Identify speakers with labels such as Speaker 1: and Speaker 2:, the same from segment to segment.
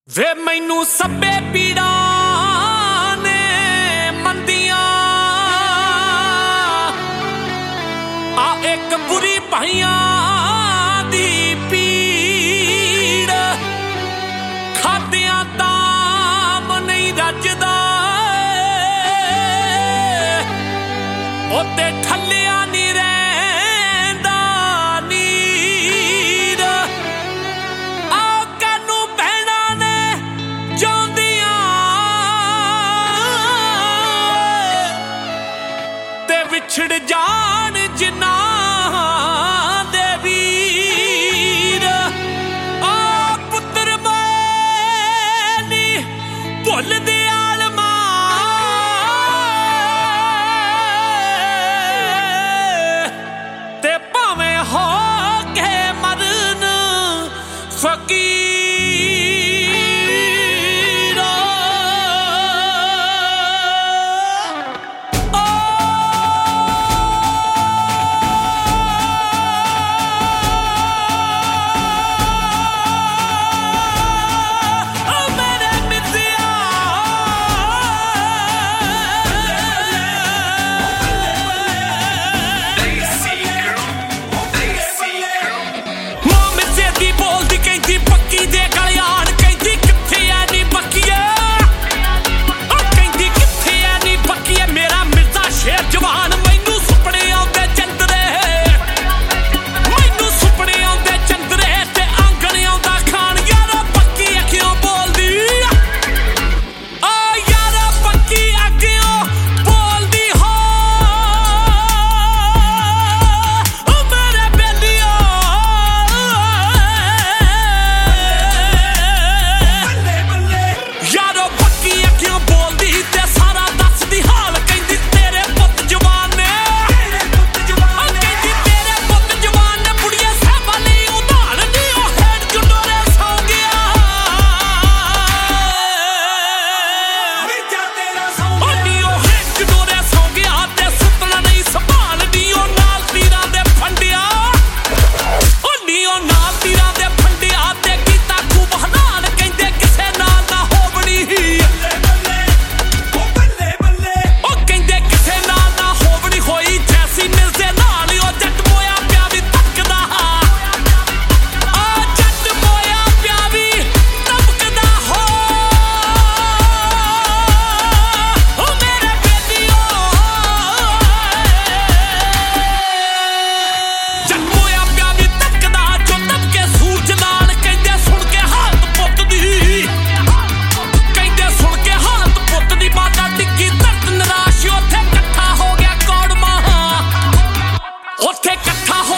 Speaker 1: ਵੇ ਮੈਨੂੰ ਸੱਬੇ ਪੀੜਾਂ ਨੇ ਮੰਦੀਆਂ ਆ ਇੱਕ ਬੁਰੀ ਭਾਈਆਂ ਦੀ ਪੀੜ ਖਾਦਿਆਂ ਤਾਂ ਨਹੀਂ ਰੱਜਦਾ ਉੱਤੇ ਠੱਲਿਆ ਨਹੀਂ ਰਹਿੰਦਾ ਨੀਰ ਆ ਕਾਨੂੰ ਭੈਣਾਂ ਨੇ ਜਾਂਦੀਆਂ ਤੇ ਵਿਛੜ ਜਾਣ ਜਿਨ੍ਹਾਂ ਦੇ ਵੀਰ ਆ ਪੁੱਤਰ ਮੈਂ ਨੀ ਭੁੱਲਦੇ फकीर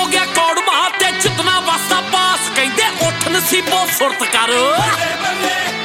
Speaker 1: सुरत कर